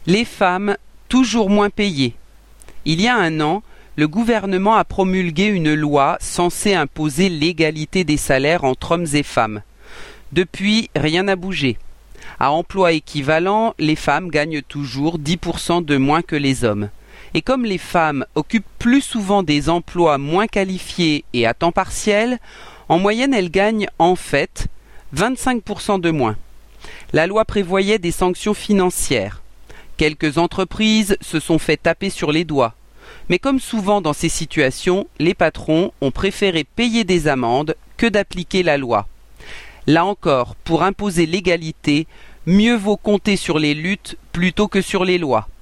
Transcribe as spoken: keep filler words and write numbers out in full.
Les femmes, toujours moins payées. Il y a un an, le gouvernement a promulgué une loi censée imposer l'égalité des salaires entre hommes et femmes. Depuis, rien n'a bougé. À emploi équivalent, les femmes gagnent toujours dix pour cent de moins que les hommes. Et comme les femmes occupent plus souvent des emplois moins qualifiés et à temps partiel, en moyenne elles gagnent en fait vingt-cinq pour cent de moins. La loi prévoyait des sanctions financières. Quelques entreprises se sont fait taper sur les doigts. Mais comme souvent dans ces situations, les patrons ont préféré payer des amendes que d'appliquer la loi. Là encore, pour imposer l'égalité, mieux vaut compter sur les luttes plutôt que sur les lois.